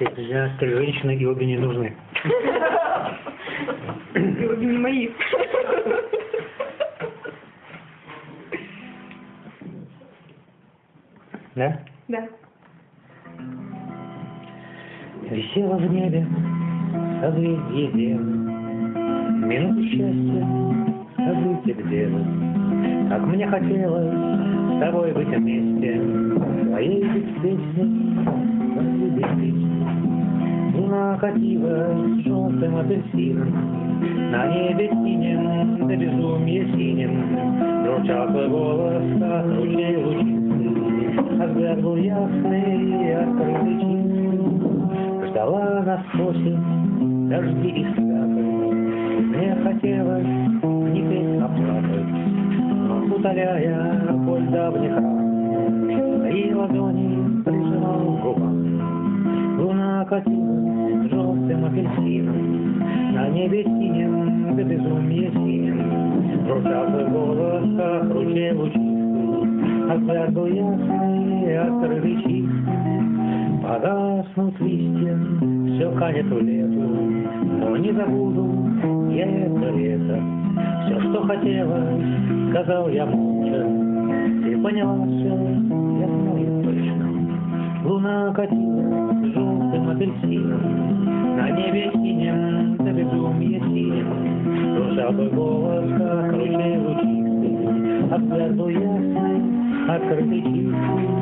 Три женщины, и обе не нужны. И обе не мои. Да? Да. Висела в небе созвездие, минуты счастья, скажи где, как мне хотелось с тобой быть вместе, твоей быть песней, твоей быть песней. Луна катила с желтым апельсином, на небе синим, до безумия синим, звучал твой голос, как ручей лучистый, а взгляд был ясный, открытый, чистый. Ждала нас осень, дожди и свято. Мне хотелось не петь, а плакать, но утоляя боль давних ран, твои ладони прижимал к губам. Луна катилась желтым апельсином, на небе синим, до безумия синим. Звучал твой голос, как ручей лучистый, а взгляд был ясный, открытый, чистый. Погаснут листья, все канет в лету, но не забуду я это лето. Все, что хотелось, сказал я молча, ты поняла все, я знаю точно. Луна катилась желтым апельсином, на небе синим, до безумия синим. Звучал твой голос, как ручей лучистый, а взгляд был ясный, открытый, чистый.